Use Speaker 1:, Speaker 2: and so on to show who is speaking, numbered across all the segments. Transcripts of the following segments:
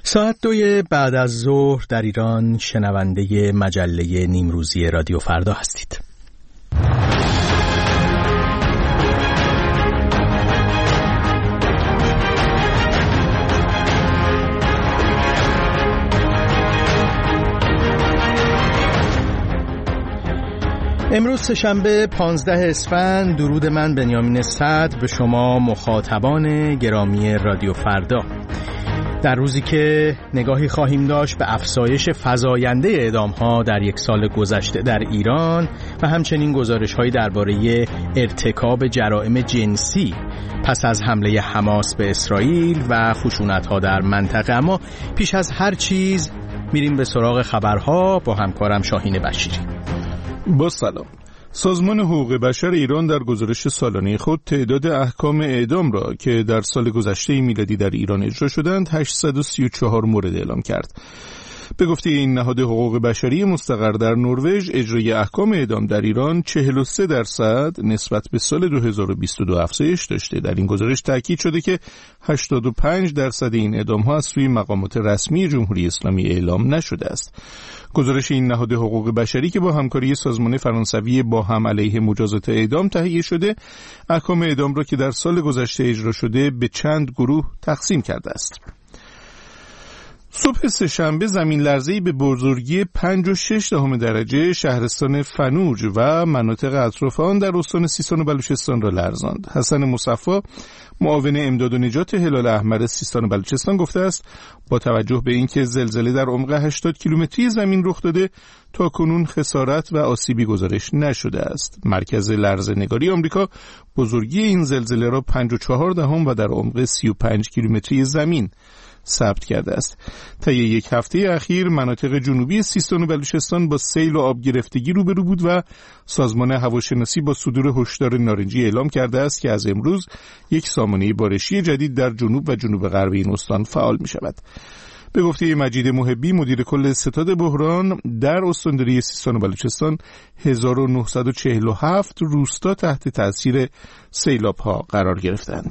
Speaker 1: ساعت 2 بعد از ظهر در ایران شنونده مجله نیمروزی رادیو فردا هستید. امروز سه‌شنبه 15 اسفند، درود من بنیامین صدر به شما مخاطبان گرامی رادیو فردا. در روزی که نگاهی خواهیم داشت به افزایش فزاینده اعدام‌ها در یک سال گذشته در ایران و همچنین گزارش‌هایی درباره ارتکاب جرائم جنسی پس از حمله حماس به اسرائیل و خشونت‌ها در منطقه. اما پیش از هر چیز میریم به سراغ خبرها با همکارم شاهین بشیری.
Speaker 2: با سلام. سازمان حقوق بشر ایران در گزارش سالانه خود تعداد احکام اعدام را که در سال گذشته میلادی در ایران اجرا شدند 834 مورد اعلام کرد. به گفته این نهاد حقوق بشری مستقر در نروژ، اجرای احکام اعدام در ایران 43% نسبت به سال 2022 افزایش داشته. در این گزارش تاکید شده که 85% این اعدام‌ها از سوی مقامات رسمی جمهوری اسلامی اعلام نشده است. گزارش این نهاد حقوق بشری که با همکاری سازمان فرانسوی با هم علیه مجازات اعدام تهیه شده، احکام اعدام را که در سال گذشته اجرا شده به چند گروه تقسیم کرده است. صبح سه‌شنبه زمین لرزه‌ای به بزرگی 5.6 درجه شهرستان فنوج و مناطق اطراف آن در استان سیستان و بلوچستان را لرزاند. حسن مصفی، معاون امداد و نجات هلال احمر سیستان و بلوچستان گفته است با توجه به اینکه زلزله در عمق 80 کیلومتری زمین رخ داده، تاکنون خسارت و آسیبی گزارش نشده است. مرکز لرزه‌نگاری آمریکا بزرگی این زلزله را 5.4 و در عمق 35 کیلومتری زمین ثبت کرده است. طی یک هفته اخیر مناطق جنوبی سیستان و بلوچستان با سیل و آب گرفتگی روبرو بود و سازمان هواشناسی با صدور هشدار نارنجی اعلام کرده است که از امروز یک سامانه بارشی جدید در جنوب و جنوب غرب این استان فعال می شود. به گفته مجید محبی، مدیر کل ستاد بحران، در استانداری سیستان و بلوچستان 1947 روستا تحت تأثیر سیلاب‌ها قرار گرفتند.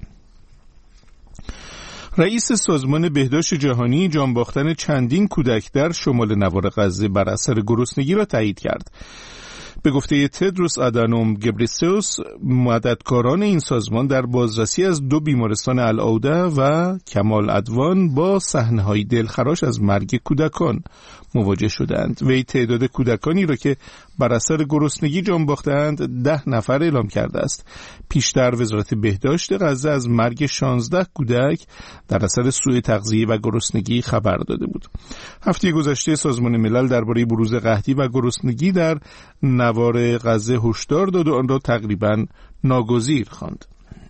Speaker 2: رئیس سازمان بهداشت جهانی جان باختن چندین کودک در شمال نوار غزه بر اثر گرسنگی را تایید کرد. به گفته تدروس آدانوم گبریسیوس، مددکاران این سازمان در بازرسی از 2 بیمارستان العوده و کمال عدوان با صحنه‌های دلخراش از مرگ کودکان مواجه شدند. وی تعداد کودکانی را که بر اثر گرسنگی جان باختند 10 نفر اعلام کرده است. پیشتر وزارت بهداشت غزه از مرگ 16 کودک در اثر سوء تغذیه و گرسنگی خبر داده بود. هفته گذشته سازمان ملل درباره بروز قحطی و گرسنگی در نوار غزه هشدار داد و آن را تقریباً ناگزیر خواند.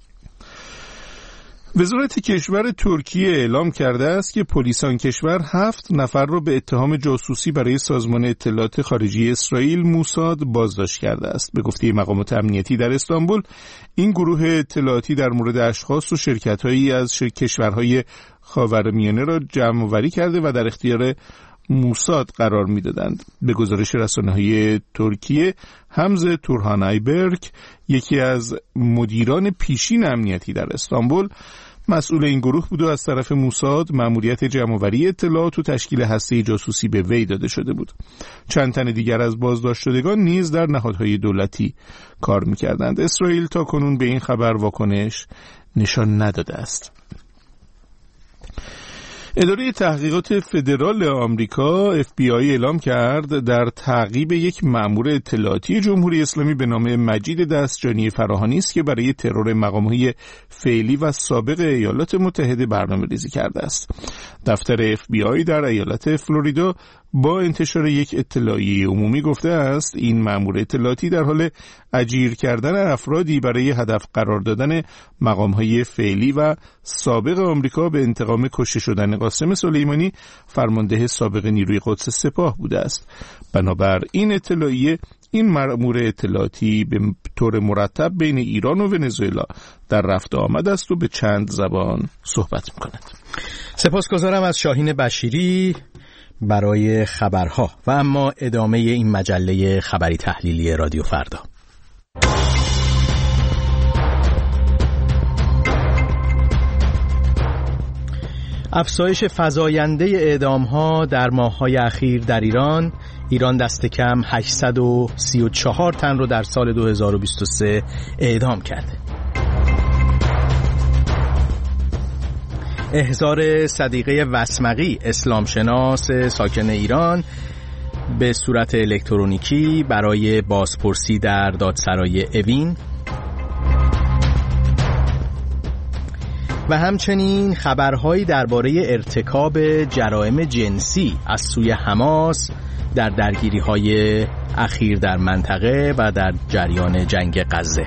Speaker 2: وزارت کشور ترکیه اعلام کرده است که پلیس آن کشور 7 نفر را به اتهام جاسوسی برای سازمان اطلاعات خارجی اسرائیل موساد بازداشت کرده است. به گفته مقامات امنیتی در استانبول، این گروه اطلاعاتی در مورد اشخاص و شرکت‌هایی از کشورهای خاورمیانه را جمع‌آوری کرده و در اختیار موساد قرار می‌دادند. به گزارش رسانه‌های ترکیه، حمزه تورهانایبرگ، یکی از مدیران پیشین امنیتی در استانبول، مسئول این گروه بود و از طرف موساد مأموریت جمع‌آوری اطلاعات و تشکیل هسته جاسوسی به وی داده شده بود. چند تن دیگر از بازداشت شدگان نیز در نهادهای دولتی کار می‌کردند. اسرائیل تا کنون به این خبر واکنش نشان نداده است. اداره تحقیقات فدرال آمریکا FBI اعلام کرد در تعقیب یک مأمور اطلاعاتی جمهوری اسلامی به نام مجید دستجانی فراهانی است که برای ترور مقام‌های فعلی و سابق ایالات متحده برنامه‌ریزی کرده است. دفتر FBI در ایالت فلوریدا با انتشار یک اطلاعیه عمومی گفته است این مأمور اطلاعاتی در حال اجیر کردن افرادی برای هدف قرار دادن مقام‌های فعلی و سابق آمریکا به انتقام کشته شدن قاسم سلیمانی، فرمانده سابق نیروی قدس سپاه بوده است. بنابر این اطلاعیه، این مأمور اطلاعاتی به طور مرتب بین ایران و ونزوئلا در رفت آمد است و به چند زبان صحبت می‌کند.
Speaker 1: سپاسگزارم از شاهین بشیری برای خبرها و اما ادامه این مجله خبری تحلیلی رادیو فردا. افزایش فزاینده اعدام‌ها در ماه‌های اخیر در ایران دست کم 834 تن رو در سال 2023 اعدام کرده. احضار صدیقه وسمقی، اسلامشناس ساکن ایران، به صورت الکترونیکی برای بازپرسی در دادسرای اوین و همچنین خبرهایی درباره ارتکاب جرائم جنسی از سوی حماس در درگیری‌های اخیر در منطقه و در جریان جنگ غزه.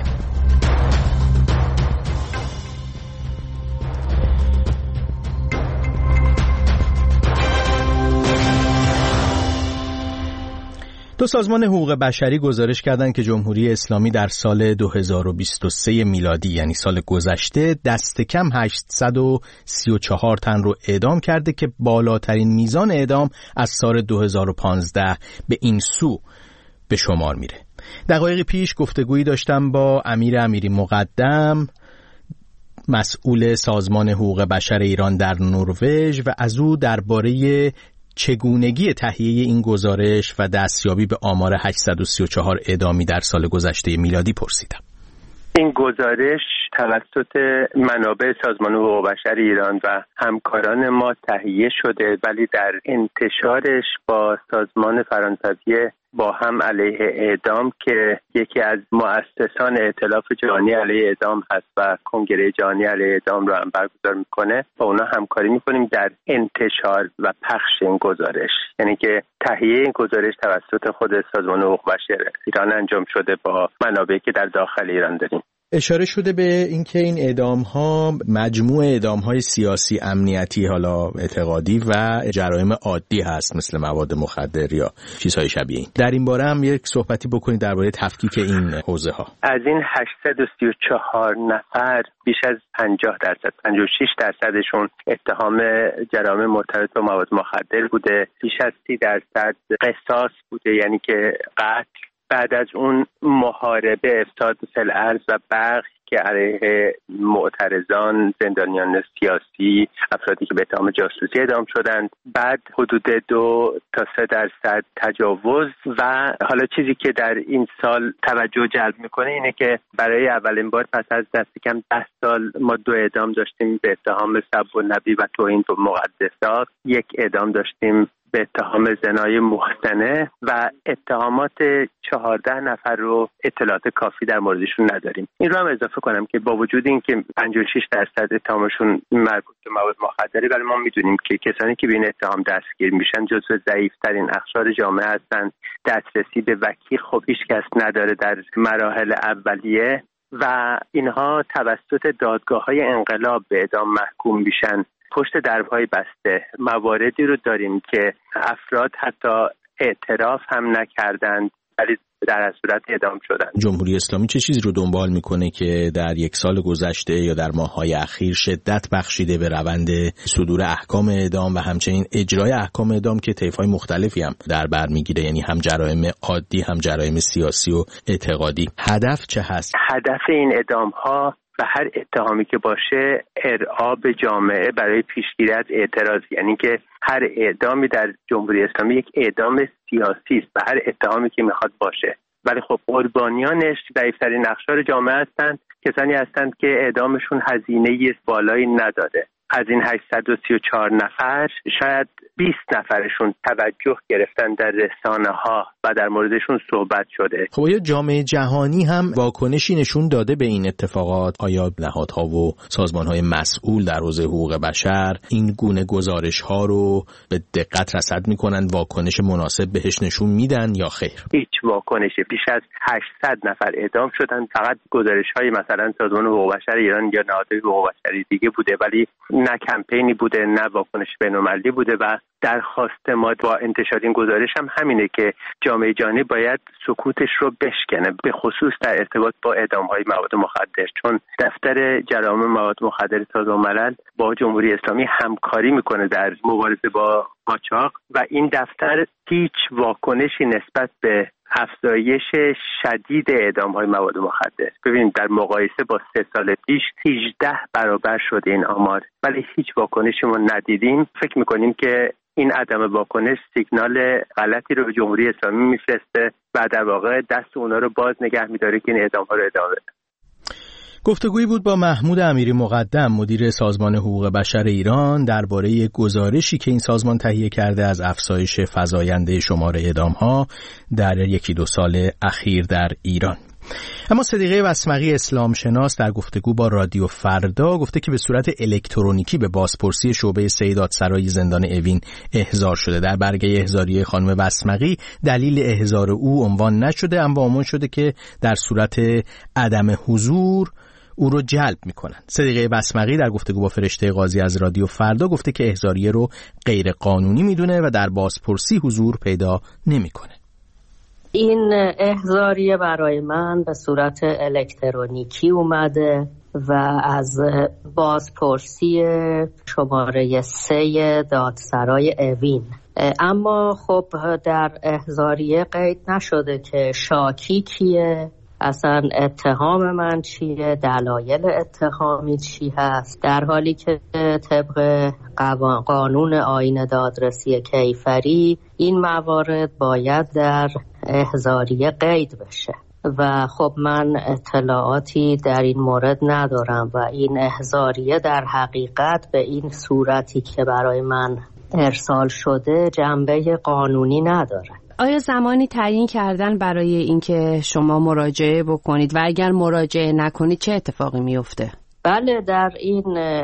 Speaker 1: دو سازمان حقوق بشری گزارش کردند که جمهوری اسلامی در سال 2023 میلادی، یعنی سال گذشته، دست کم 834 تن رو اعدام کرده که بالاترین میزان اعدام از سال 2015 به این سو به شمار میره. دقایقی پیش گفتگویی داشتم با امیری مقدم، مسئول سازمان حقوق بشر ایران در نروژ، و از او درباره چگونگی تهیه این گزارش و دستیابی به آمار 834 اعدامی در سال گذشته میلادی پرسیدم.
Speaker 3: این گزارش توسط منابع سازمان حقوق بشر ایران و همکاران ما تهیه شده، ولی در انتشارش با سازمان فرانسوی با هم علیه اعدام که یکی از مؤسسان ائتلاف جهانی علیه اعدام هست و کنگره جهانی علیه اعدام رو هم برگزار میکنه، با اونا همکاری میکنیم در انتشار و پخش این گزارش. یعنی که تهیه این گزارش توسط خود سازمان حقوق بشر ایران انجام شده با منابعی که در داخل ایران داریم.
Speaker 1: اشاره شده به اینکه این اعدام‌ها مجموع اعدام‌های سیاسی، امنیتی، حالا اعتقادی و جرایم عادی هست، مثل مواد مخدر یا چیزهای شبیه این. در این باره هم یک صحبتی بکنید درباره تفکیک این حوزه‌ها.
Speaker 3: از این 834 نفر بیش از 50%، 56% اتهام جرایم مرتبط با مواد مخدر بوده، بیش از 30% قصاص بوده، یعنی که قتل. بعد از اون محاربه، افساد فی‌الارض و برخ که علیه معترضان، زندانیان سیاسی، افرادی که به اتهام جاسوسی اعدام شدند. بعد حدود 2 تا 3% تجاوز. و حالا چیزی که در این سال توجه جلب میکنه اینه که برای اولین بار پس از دست کم 10 سال ما 2 اعدام داشتیم به اتهام سب النبی و توهین به مقدسات، 1 اعدام داشتیم به اتهام زنای محسنه و اتهامات 14 نفر رو اطلاعات کافی در موردشون نداریم. این رو هم اضافه کنم که با وجود این که 56% اتهامشون مربوط به مواد مخدره، ولی ما میدونیم که کسانی که به این اتهام دستگیر میشن جزو ضعیف‌ترین اقشار جامعه هستن. دسترسی به وکیل خب هیچ کس نداره در مراحل اولیه و اینها توسط دادگاه‌های انقلاب به اعدام محکوم میشن. پشت درهای بسته مواردی رو داریم که افراد حتی اعتراف هم نکردند ولی در از صورت اعدام شدند.
Speaker 1: جمهوری اسلامی چه چیزی رو دنبال میکنه که در یک سال گذشته یا در ماه‌های اخیر شدت بخشیده به روند صدور احکام اعدام و همچنین اجرای احکام اعدام که طیف‌های مختلفی هم در بر میگیره، یعنی هم جرایم عادی هم جرایم سیاسی و اعتقادی؟ هدف چه هست؟
Speaker 3: هدف این اعدام‌ها و هر اتهامی که باشه ارعاب جامعه برای پیشگیری از اعتراض، یعنی که هر اعدامی در جمهوری اسلامی یک اعدام سیاسی است و هر اتهامی که میخواد باشه، ولی خب قربانیانش ضعیف‌ترین اقشار جامعه هستند، کسانی هستند که اعدامشون هزینه بالایی نداره. از این 834 نفر شاید 20 نفرشون توجه گرفتن در رسانه‌ها و در موردشون صحبت شده.
Speaker 1: خب آیا جامعه جهانی هم واکنشی نشون داده به این اتفاقات؟ آیا نهادها و سازمان‌های مسئول در حوزه حقوق بشر این گونه گزارش‌ها رو به دقت رصد می‌کنن، واکنش مناسب بهش نشون میدن یا خیر؟
Speaker 3: هیچ واکنشی. بیش از 800 نفر اعدام شدن. فقط گزارش‌های مثلا سازمان حقوق بشر ایران یا نهادهای حقوق بشری دیگه بوده، ولی نه کمپینی بوده نه واکنش بین‌المللی بوده و درخواست ما با انتشار این گزارش هم همینه که جامعه جهانی باید سکوتش رو بشکنه، به خصوص در ارتباط با اعدام‌های مواد مخدر، چون دفتر جرایم مواد مخدر سازمان ملل با جمهوری اسلامی همکاری میکنه در مبارزه با قاچاق و این دفتر هیچ واکنشی نسبت به افزایش شدید اعدام‌های مواد مخدر. ببینید در مقایسه با 3 سال پیش 18 برابر شده این آمار، ولی هیچ واکنشی ما ندیدیم. فکر می‌کنیم که این عدم واکنش سیگنال غلطی رو به جمهوری اسلامی میفرسته و در واقع دست اونا رو باز نگه می‌داره که این اعدام‌ها رو ادامه بدن.
Speaker 1: گفتگویی بود با محمود امیری مقدم، مدیر سازمان حقوق بشر ایران، درباره گزارشی که این سازمان تهیه کرده از افزایش فزاینده شمار اعدام‌ها در 1-2 سال اخیر در ایران. اما صدیقه وسمقی اسلام شناس در گفتگو با رادیو فردا گفته که به صورت الکترونیکی به بازپرسی شعبه سیداتسرای زندان اوین احضار شده. در برگه احضاریه خانم وسمقی دلیل احضار او عنوان نشده، اما عنوان شده که در صورت عدم حضور او رو جلب میکنن. صدیقه وسمقی در گفتگو با فرشته قاضی از رادیو فردا گفته که احضاریه رو غیر قانونی میدونه و در بازپرسی حضور پیدا نمیکنه.
Speaker 4: این احضاریه برای من به صورت الکترونیکی اومده و از بازپرسی شماره 3 دادسرای اوین، اما خب در احضاریه قید نشده که شاکی کیه، اصلا اتهام من چیه، دلایل اتهامی چی هست، در حالی که طبق قانون آیین دادرسی کیفری این موارد باید در احضاریه قید بشه و خب من اطلاعاتی در این مورد ندارم و این احضاریه در حقیقت به این صورتی که برای من ارسال شده جنبه قانونی نداره.
Speaker 5: آیا زمانی تعیین کردن برای اینکه شما مراجعه بکنید و اگر مراجعه نکنید چه اتفاقی میفته؟
Speaker 4: بله، در این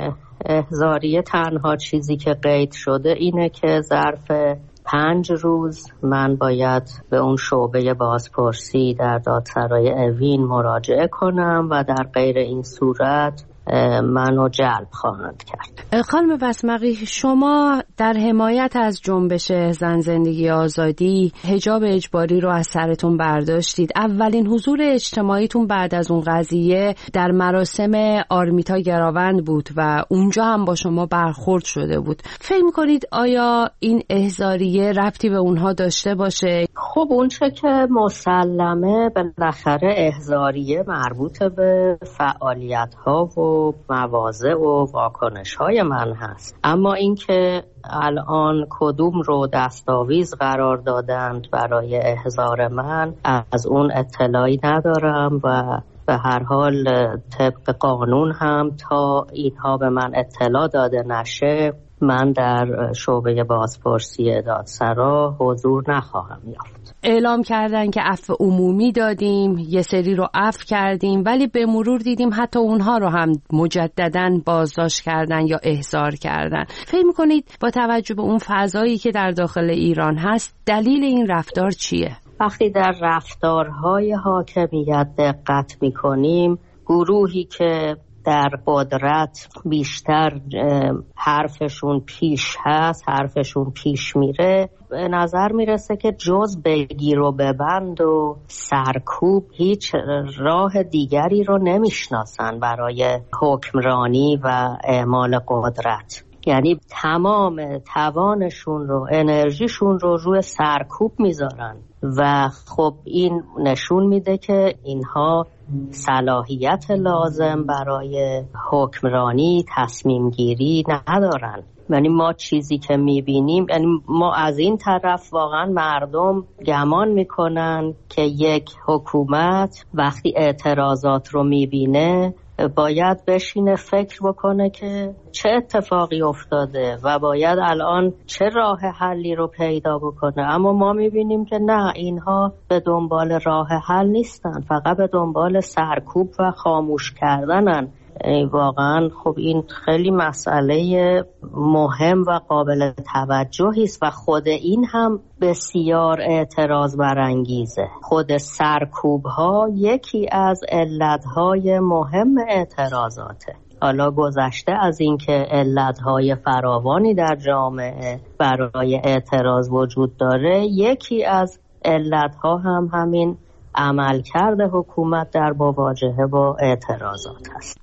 Speaker 4: احضاریه تنها چیزی که قید شده اینه که ظرف 5 روز من باید به اون شعبه بازپرسی در دادسرای اوین مراجعه کنم و در غیر این صورت منو جلب خواهند کرد.
Speaker 5: خانم وسمقی، شما در حمایت از جنبش زن زندگی آزادی حجاب اجباری رو از سرتون برداشتید. اولین حضور اجتماعیتون بعد از اون قضیه در مراسم آرمیتا گراوند بود و اونجا هم با شما برخورد شده بود. فکر می‌کنید آیا این احضاریه ربطی به اونها داشته باشه؟
Speaker 4: خب اونچه که مسلمه بالاخره احضاریه مربوط به فعالیت‌ها و مواضع و واکنش‌های من هست، اما اینکه الان کدوم رو دستاویز قرار دادند برای احضار من از اون اطلاعی ندارم و به هر حال طبق قانون هم تا اینها به من اطلاع داده نشه من در شعبه بازپرسی دادسرا حضور نخواهم یافت.
Speaker 5: اعلام کردن که عفو عمومی دادیم، یه سری رو عفو کردیم، ولی به مرور دیدیم حتی اونها رو هم مجدداً بازداشت کردن یا احضار کردن. فکر می‌کنید با توجه به اون فضایی که در داخل ایران هست دلیل این رفتار چیه؟
Speaker 4: وقتی در رفتارهای حاکمیت دقت می‌کنیم، گروهی که در قدرت بیشتر حرفشون پیش هست، حرفشون پیش میره، به نظر میرسه که جز بگیر و ببند و سرکوب هیچ راه دیگری رو نمیشناسن برای حکمرانی و اعمال قدرت. یعنی تمام توانشون رو، انرژیشون رو روی سرکوب میذارن و خب این نشون میده که اینها صلاحیت لازم برای حکمرانی، تصمیم گیری ندارن. یعنی ما چیزی که میبینیم، یعنی ما از این طرف واقعا مردم گمان میکنن که یک حکومت وقتی اعتراضات رو میبینه باید بشینه فکر بکنه که چه اتفاقی افتاده و باید الان چه راه حلی رو پیدا بکنه، اما ما میبینیم که نه، اینها به دنبال راه حل نیستن، فقط به دنبال سرکوب و خاموش کردنن. واقعا خب این خیلی مسئله مهم و قابل توجهی است و خود این هم بسیار اعتراض برانگیزه. خود سرکوب ها یکی از علتهای مهم اعتراضاته. حالا گذشته از این که علتهای فراوانی در جامعه برای اعتراض وجود داره، یکی از علتها هم همین عملکرد حکومت در مواجهه با اعتراضات هست.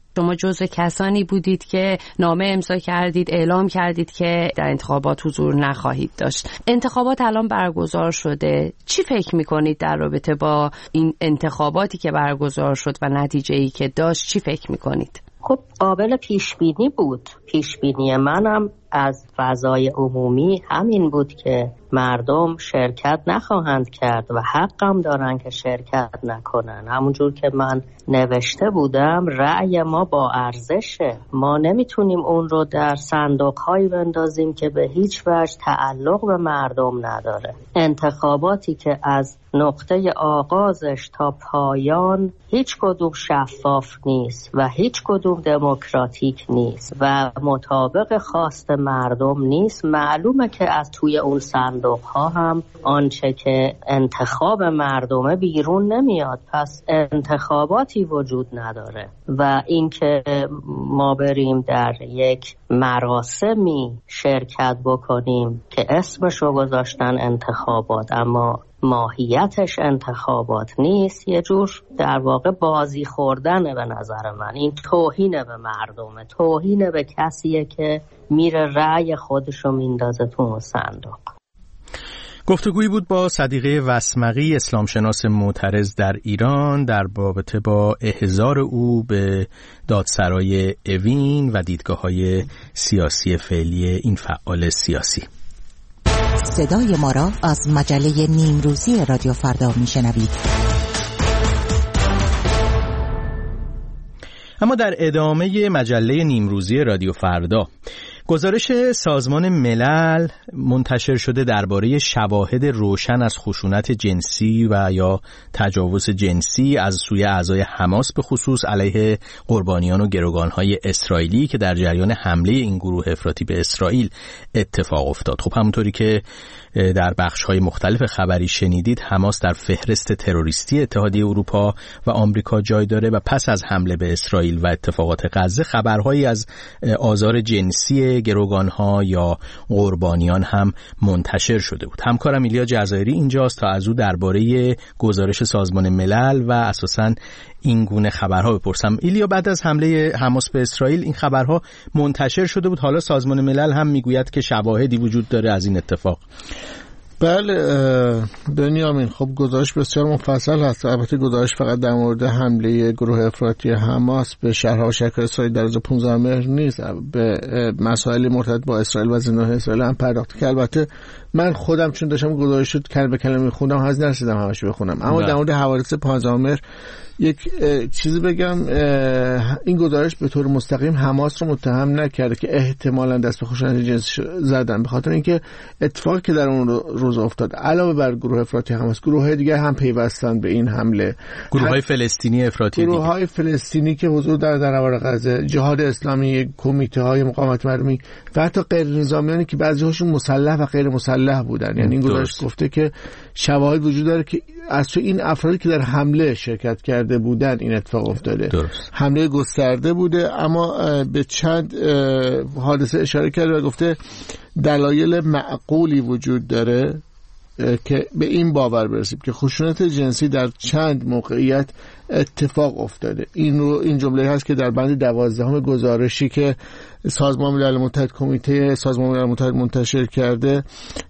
Speaker 5: شما جزو کسانی بودید که نامه امضا کردید، اعلام کردید که در انتخابات حضور نخواهید داشت. انتخابات الان برگزار شده. چی فکر میکنید در رابطه با این انتخاباتی که برگزار شد و نتیجه‌ای که داشت؟ چی فکر میکنید؟
Speaker 4: خب قابل پیش بینی بود. پیش بینی منم از فضای عمومی همین بود که مردم شرکت نخواهند کرد و حقم دارن که شرکت نکنن. همونجور که من نوشته بودم، رأی ما با ارزشه. ما نمیتونیم اون رو در صندوق‌هایی بندازیم که به هیچ وجه تعلق به مردم نداره. انتخاباتی که از نقطه آغازش تا پایان هیچ کدوم شفاف نیست و هیچ کدوم دموکراتیک نیست و مطابق خواست مردم نیست، معلومه که از توی اون صندوق ها هم آنچه که انتخاب مردمه بیرون نمیاد. پس انتخاباتی وجود نداره و اینکه ما بریم در یک مراسمی شرکت بکنیم که اسمشو گذاشتن انتخابات اما ماهیتش انتخابات نیست، یه جور در واقع بازی خوردنه به نظر من. این توهینه به مردمه، توهینه به کسیه که میره رأی خودشو میندازه تو صندوق.
Speaker 1: گفتگویی بود با صدیقه وسمقی، اسلامشناس معترض در ایران، در رابطه با احضار او به دادسرای اوین و دیدگاه‌های سیاسی فعلی این فعال سیاسی.
Speaker 6: صدای ما را از مجله نیمروزی رادیو فردا میشنوید.
Speaker 1: اما در ادامه مجله نیمروزی رادیو فردا، گزارش سازمان ملل منتشر شده درباره شواهد روشن از خشونت جنسی و یا تجاوز جنسی از سوی اعضای حماس به خصوص علیه قربانیان و گروگانهای اسرائیلی که در جریان حمله این گروه افراطی به اسرائیل اتفاق افتاد. خب همونطوری که در بخش‌های مختلف خبری شنیدید، حماس در فهرست تروریستی اتحادیه اروپا و آمریکا جای داره و پس از حمله به اسرائیل و اتفاقات غزه خبرهایی از آزار جنسی گروگانها یا قربانیان هم منتشر شده بود. همکارم ایلیا جزایری اینجاست تا از او درباره گزارش سازمان ملل و اساساً این گونه خبرها بپرسم. ایلیا، بعد از حمله حماس به اسرائیل این خبرها منتشر شده بود، حالا سازمان ملل هم میگوید که شواهدی وجود داره از این اتفاق.
Speaker 2: بله بنیامین، خب گزارش بسیار مفصل هست. البته گزارش فقط در مورد حمله گروه افراطی حماس به شهرها و شهرهای اسرائیل در روز 15 مهر نیست، به مسائل مرتبط با اسرائیل و زندانهای اسرائیل هم پرداخت که البته من خودم چون داشتم گزارش شد کلمه به کلمه می‌خوندم هنوز نرسیدم همش بخونم. اما در مورد حوادث 15 مهر یک چیزی بگم، این گزارش به طور مستقیم حماس رو متهم نکرده که احتمالاً دست به خشونت جنسی زدن، به خاطر اینکه اتفاقی که در اون روز افتاد علاوه بر گروه افراطی حماس، گروه‌های دیگه هم پیوستن به این حمله، گروه‌های
Speaker 1: فلسطینی افراطی،
Speaker 2: گروه‌های فلسطینی که حضور در دربار غزه، جهاد اسلامی، کمیته‌های مقاومت مردمی و حتی غیر نظامیانی که بعضی‌هاشون مسلح و غیر مسلح بودن. یعنی این گزارش گفته که شواهد وجود داره که از تو این افرادی که در حمله شرکت کرده بودن این اتفاق افتاده.
Speaker 1: درست.
Speaker 2: حمله گسترده بوده، اما به چند حادثه اشاره کرده و گفته دلایل معقولی وجود داره که به این باور برسیم که خشونت جنسی در چند موقعیت اتفاق افتاده. این جمله هست که در بند 12 گزارشی که سازمان ملل متحد، کمیته سازمان ملل متحد منتشر کرده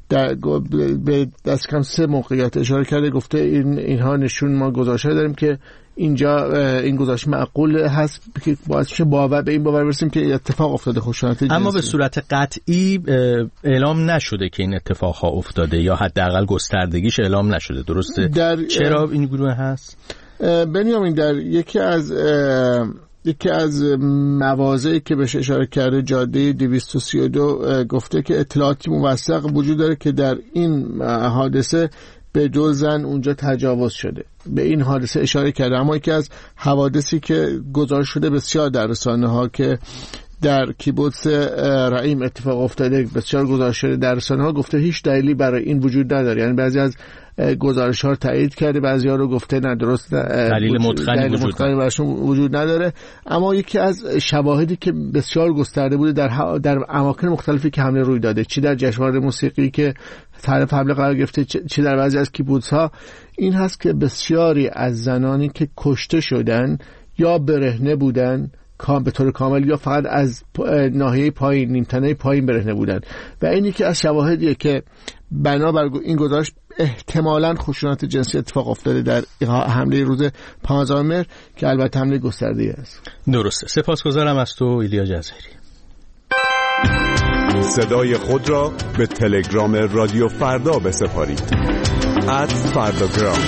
Speaker 2: به دست کم 3 موقعیت اشاره کرده. گفته اینها نشون ما گزارش‌ها داریم که اینجا این گزارش معقول هست که باعث میشه به این باور برسیم که اتفاق افتاده خشونت جنسی.
Speaker 1: اما به صورت قطعی اعلام نشده که این اتفاقها افتاده یا حداقل گستردگیش اعلام نشده، درسته؟ چرا این گروه هست؟
Speaker 2: بنیامین، در یکی از مواضعی که بهش اشاره کرده، جاده 232، گفته که اطلاعاتی موثق وجود داره که در این حادثه به 2 زن اونجا تجاوز شده. به این حادثه اشاره کرده. اما یکی از حوادثی که گزارش شده بسیار در رسانه‌ها که در کیبوتس رعیم اتفاق افتاده، بسیار گزارش شده در رسانه‌ها، گفته هیچ دلیلی برای این وجود نداره. یعنی بعضی از گزارش‌ها رو تایید کرده، بعضی‌ها رو گفته نه، درست،
Speaker 1: دلیل متقنی
Speaker 2: براشون وجود نداره. اما یکی از شواهدی که بسیار گسترده بوده در اماکن مختلفی که حمله روی داده، چی در جشنواره موسیقی که طرف حمله قرار گرفته، چی در بعضی از کیبوتس‌ها، این هست که بسیاری از زنانی که کشته شدن یا برهنه بودن
Speaker 7: به طور کامل یا فقط از ناحیه پایین، نیمتنه پایین برهنه بودن و این یکی از شواهدیه که بنابر این گزارش احتمالاً خشونت جنسی اتفاق افتاده در حمله روز 15 مهر که البته حمله گسترده‌ای است.
Speaker 1: درسته. سپاسگزارم از تو ایلیا جزیری.
Speaker 8: صدای خود را به تلگرام رادیو فردا بسپارید. @فرداگرام.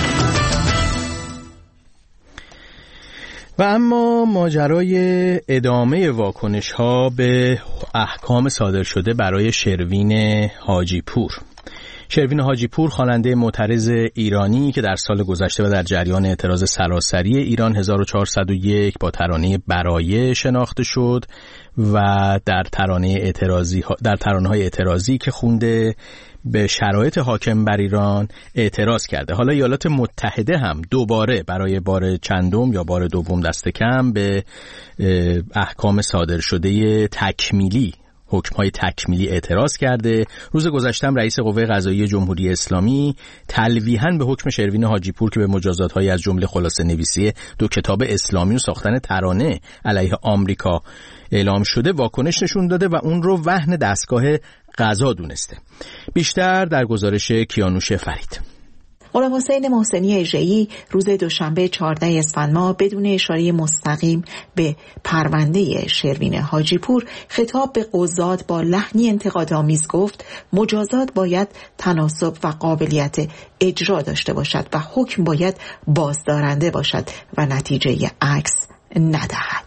Speaker 1: و اما ماجرای ادامه واکنش ها به احکام صادر شده برای شروین حاجی پور. شروین حاجی پور خواننده معترض ایرانی که در سال گذشته و در جریان اعتراض سراسری ایران 1401 با ترانه برایه شناخته شد و در ترانه‌های اعتراضی که خونده به شرایط حاکم بر ایران اعتراض کرده. حالا ایالات متحده هم دوباره برای بار چندم یا بار دوم دست کم به احکام صادر شده تکمیلی، حکم‌های تکمیلی اعتراض کرده. روز گذشته رئیس قوه قضاییه جمهوری اسلامی تلویحاً به حکم شروین حاجی پور که به مجازات‌های از جمله خلاصه نویسی 2 کتاب اسلامی و ساختن ترانه علیه آمریکا اعلام شده واکنش نشون داده و اون رو وهن دستگاه قضا دونسته. بیشتر در گزارش کیانوش فرید.
Speaker 9: غلام حسین محسنی اژه‌ای روز دوشنبه 14 اسفند ماه بدون اشاره مستقیم به پرونده شروین حاجی پور خطاب به قضات با لحنی انتقادآمیز گفت مجازات باید تناسب و قابلیت اجرا داشته باشد و حکم باید بازدارنده باشد و نتیجه عکس ندهد.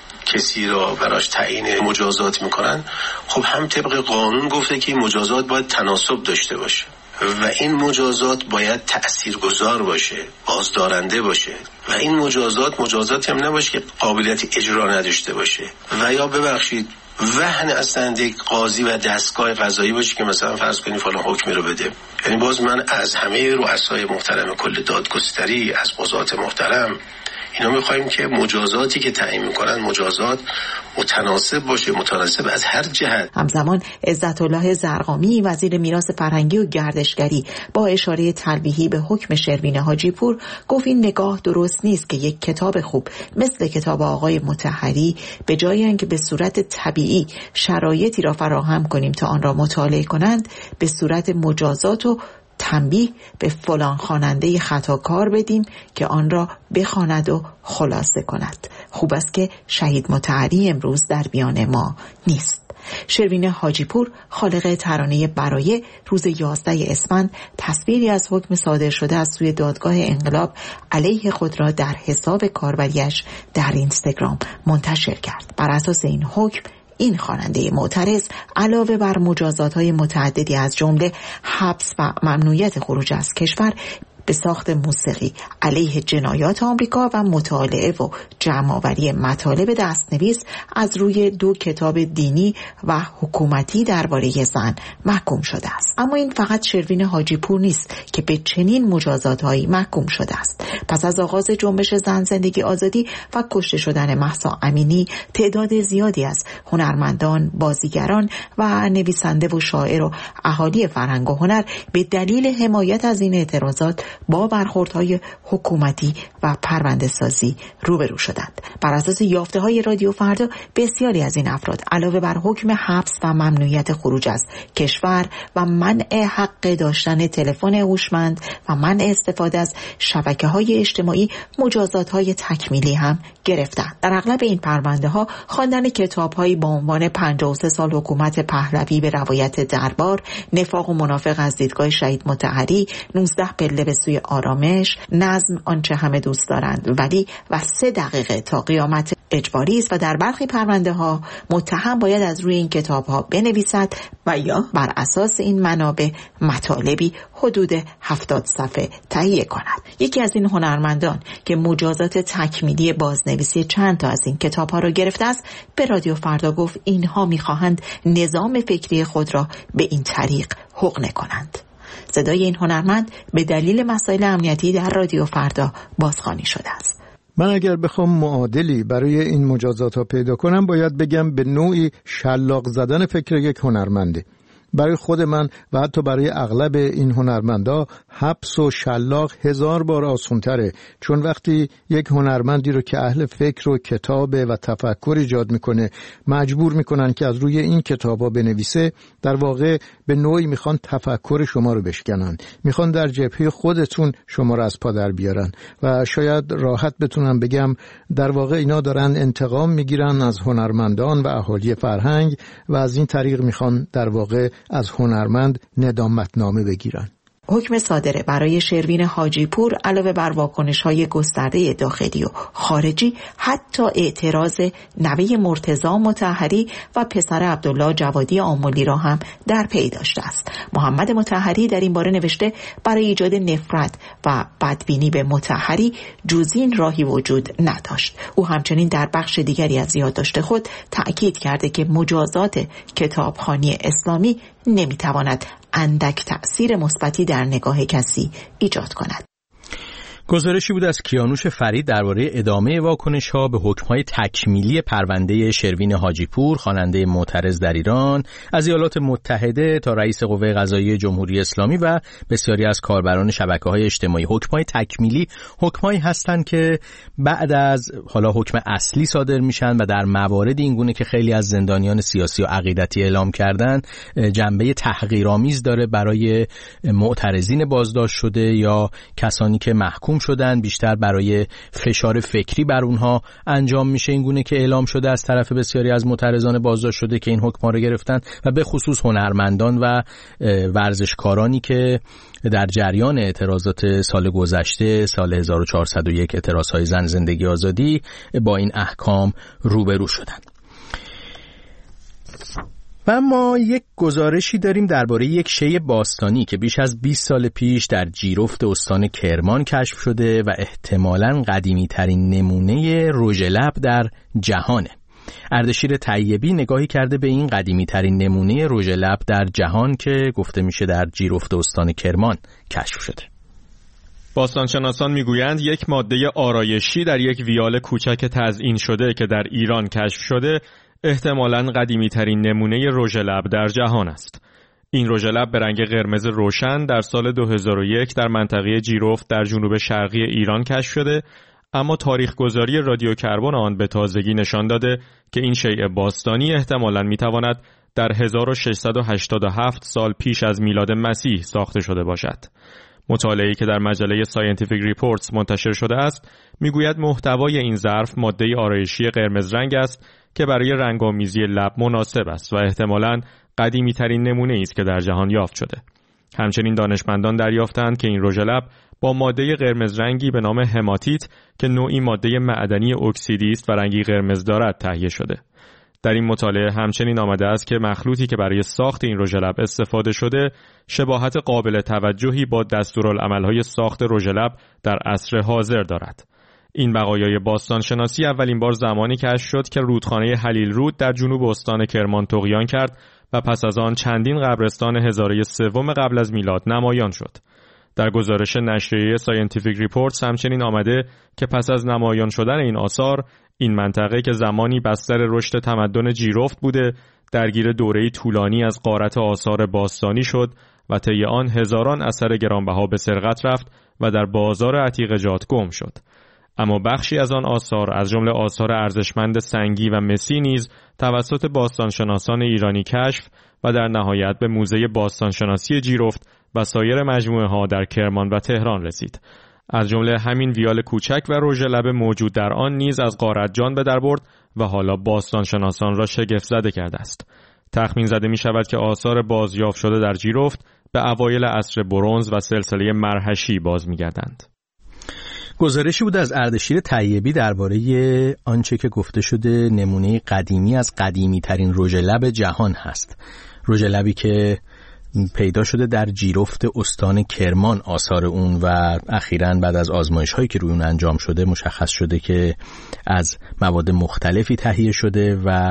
Speaker 10: کسی را براش تعیین مجازات میکنن، خب هم طبق قانون گفته که مجازات باید تناسب داشته باشه و این مجازات باید تأثیرگذار باشه، بازدارنده باشه و این مجازات هم نباشه که قابلیت اجرا نداشته باشه و یا ببخشید وهن اصلا یک قاضی و دستگاه قضایی باشه که مثلا فرض کنید فلان حکمی رو بده. یعنی باز من از همه رؤسای محترم کل دادگستری، از قضات محترم، اینا میخوایم که مجازاتی که تعیین میکنن مجازات متناسب باشه، متناسب از هر جهت.
Speaker 9: همزمان عزت الله زرقامی وزیر میراث فرهنگی و گردشگری با اشاره تلویحی به حکم شروین حاجی پور گفت این نگاه درست نیست که یک کتاب خوب مثل کتاب آقای مطهری به جای اینکه به صورت طبیعی شرایطی را فراهم کنیم تا آن را مطالعه کنند، به صورت مجازات و تنبیه به فلان خواننده خطاکار بدیم که آن را بخواند و خلاصه کند. خوب است که شهید مطهری امروز در میان ما نیست. شروین حاجی پور خالق ترانه برایه روز 11 اسفند تصویری از حکم صادر شده از سوی دادگاه انقلاب علیه خود را در حساب کاربریش در اینستاگرام منتشر کرد. بر اساس این حکم این خواننده معترض علاوه بر مجازات‌های متعددی از جمله حبس و ممنوعیت خروج از کشور به ساخت موسیقی علیه جنایات آمریکا و مطالعه و جمع‌آوری مطالب دستنویس از روی 2 کتاب دینی و حکومتی درباره زن محکوم شده است. اما این فقط شروین حاجی پور نیست که به چنین مجازات‌هایی محکوم شده است. پس از آغاز جنبش زن زندگی آزادی و کشته شدن مهسا امینی، تعداد زیادی از هنرمندان، بازیگران و نویسنده و شاعر و اهالی فرهنگ و هنر به دلیل حمایت از این اعتراضات با برخوردهای حکومتی و پرونده سازی روبرو شدند. بر اساس یافته‌های رادیو فردا بسیاری از این افراد علاوه بر حکم حبس و ممنوعیت خروج از کشور و منع حق داشتن تلفن هوشمند و منع استفاده از شبکه‌های اجتماعی مجازات‌های تکمیلی هم گرفتند. در اغلب این پرونده‌ها خواندن کتاب‌هایی با عنوان 53 سال حکومت پهلوی به روایت دربار، نفاق و منافق از دیدگاه شهید مطهری، 19 پله به سوی آرامش، نظم آنچه همه دوست دارند ولی و 3 دقیقه تا قیامت اجباری است و در برخی پرونده ها متهم باید از روی این کتاب ها بنویسد و یا بر اساس این منابع مطالبی حدود 70 صفحه تهیه کند. یکی از این هنرمندان که مجازات تکمیلی بازنویسی چند تا از این کتاب ها را گرفته است به رادیو فردا گفت اینها میخواهند نظام فکری خود را به این طریق حقنه کنند. صدای این هنرمند به دلیل مسائل امنیتی در رادیو فردا بازخوانی شده است.
Speaker 11: من اگر بخوام معادلی برای این مجازات ها پیدا کنم باید بگم به نوعی شلاق زدن فکر یک هنرمنده. برای خود من و حتی برای اغلب این هنرمندا حبس و شلاق 1000 بار آسان‌تره، چون وقتی یک هنرمندی رو که اهل فکر و کتابه و تفکر ایجاد میکنه مجبور میکنن که از روی این کتابا بنویسه، در واقع به نوعی میخوان تفکر شما رو بشکنن، میخوان در جبهه خودتون شما رو از پا در بیارن و شاید راحت بتونم بگم در واقع اینا دارن انتقام میگیرن از هنرمندان و اهالی فرهنگ و از این طریق میخوان در واقع از هنرمند ندامتنامه بگیرن.
Speaker 9: حکم صادره برای شروین حاجی پور علاوه بر واکنش‌های گسترده داخلی و خارجی، حتی اعتراض نوه مرتضی مطهری و پسر عبدالله جوادی آملی را هم در پی داشته است. محمد مطهری در این باره نوشته برای ایجاد نفرت و بدبینی به مطهری جزین راهی وجود نداشت. او همچنین در بخش دیگری از یادداشت خود تأکید کرده که مجازات کتابخوانی اسلامی نمیتواند اندک تأثیر مثبتی در نگاه کسی ایجاد کند.
Speaker 1: گزارشی بود از کیانوش فرید درباره ادامه واکنش‌ها به حکم‌های تکمیلی پرونده شروین حاجی پور، خواننده معترض در ایران، از ایالات متحده تا رئیس قوه قضاییه جمهوری اسلامی و بسیاری از کاربران شبکه‌های اجتماعی. حکم‌های تکمیلی حکم‌هایی هستند که بعد از حالا حکم اصلی صادر میشن و در موارد اینگونه که خیلی از زندانیان سیاسی و عقیدتی اعلام کردن جنبه تحقیرآمیز داره برای معترضین بازداشت شده یا کسانی که محکوم شدن، بیشتر برای فشار فکری بر اونها انجام میشه اینگونه که اعلام شده از طرف بسیاری از معترضان بازداشت شده که این حکم‌ها رو گرفتن و به خصوص هنرمندان و ورزشکارانی که در جریان اعتراضات سال گذشته سال 1401 اعتراضهای زن زندگی آزادی با این احکام روبرو شدن. و ما یک گزارشی داریم درباره یک شی باستانی که بیش از 20 سال پیش در جیرفت استان کرمان کشف شده و احتمالاً قدیمی ترین نمونه رژ لب در جهانه. اردشیر طیبی نگاهی کرده به این قدیمی ترین نمونه رژ لب در جهان که گفته میشه در جیرفت استان کرمان کشف شده.
Speaker 12: باستانشناسان میگویند یک ماده آرایشی در یک ویال کوچک تزیین شده که در ایران کشف شده احتمالاً قدیمی ترین نمونه رژ لب در جهان است. این رژ لب به رنگ قرمز روشن در سال 2001 در منطقه جیرفت در جنوب شرقی ایران کشف شده، اما تاریخ گذاری رادیو کربن آن به تازگی نشان داده که این شیء باستانی احتمالاً میتواند در 1687 سال پیش از میلاد مسیح ساخته شده باشد. مطالعه‌ای که در مجله ساینتیفیک ریپورتس منتشر شده است میگوید محتوای این ظرف ماده آرایشی قرمز رنگ است که برای رنگامیزی لب مناسب است و احتمالاً قدیمی ترین نمونه است که در جهان یافت شده. همچنین دانشمندان دریافتند که این رژ لب با ماده قرمز رنگی به نام هماتیت که نوعی ماده معدنی اکسیدی است و رنگی قرمز دارد تهیه شده. در این مطالعه همچنین آمده است که مخلوطی که برای ساخت این رژ لب استفاده شده شباهت قابل توجهی با دستورالعمل‌های ساخت رژ لب در عصر حاضر دارد. این بقایای باستانشناسی اولین بار زمانی کشف شد که رودخانه هلیل رود در جنوب استان کرمان طغیان کرد و پس از آن چندین قبرستان هزاره سوم قبل از میلاد نمایان شد. در گزارش نشریه ساینتیفیک ریپورتس همچنین آمده که پس از نمایان شدن این آثار، این منطقه که زمانی بستر رشد تمدن جیرفت بوده، درگیر دوره‌ای طولانی از غارت آثار باستانی شد و طی آن هزاران اثر گرانبها به سرقت رفت و در بازار عتیقجات گم شد. اما بخشی از آن آثار از جمله آثار ارزشمند سنگی و مسی نیز توسط باستانشناسان ایرانی کشف و در نهایت به موزه باستانشناسی جیرفت و سایر مجموعه‌ها در کرمان و تهران رسید. از جمله همین ویال کوچک و رژ لب موجود در آن نیز از غارت جان به در برد و حالا باستانشناسان را شگفت زده کرده است. تخمین زده می شود که آثار بازیافت شده در جیرفت به اوایل عصر برنز و سلسله مرحشی باز می گردند.
Speaker 1: گزارشی بود از اردشیر طیبی درباره آنچه که گفته شده نمونه قدیمی از قدیمی ترین رژ لب جهان هست. رژ لبی که پیدا شده در جیرفت استان کرمان آثار اون و اخیراً بعد از آزمایش‌هایی که روی اون انجام شده مشخص شده که از مواد مختلفی تهیه شده و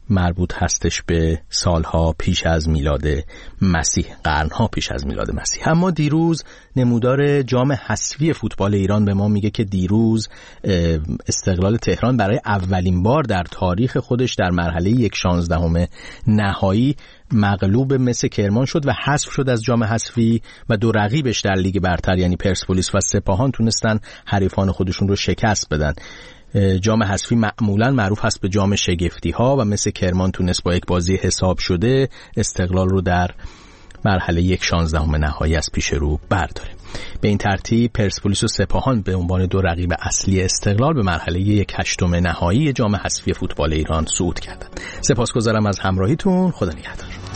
Speaker 1: مربوط هستش به سالها پیش از میلاد مسیح، قرنها پیش از میلاد مسیح. اما دیروز نمودار جام حذفی فوتبال ایران به ما میگه که دیروز استقلال تهران برای اولین بار در تاریخ خودش در مرحله 1/16 نهایی مغلوب مس کرمان شد و حذف شد از جام حذفی و دو رقیبش در لیگ برتر یعنی پرسپولیس و سپاهان تونستن حریفان خودشون رو شکست بدن. جام حذفی معمولا معروف هست به جام شگفتی ها و مثل کرمان تونست با یک بازی حساب شده استقلال رو در مرحله 1/16 نهایی از پیش رو برداره. به این ترتیب پرسپولیس و سپاهان به عنوان دو رقیب اصلی استقلال به مرحله 1/8 نهایی جام حذفی فوتبال ایران صعود کردند. سپاسگزارم از همراهیتون. خدا نگهدار.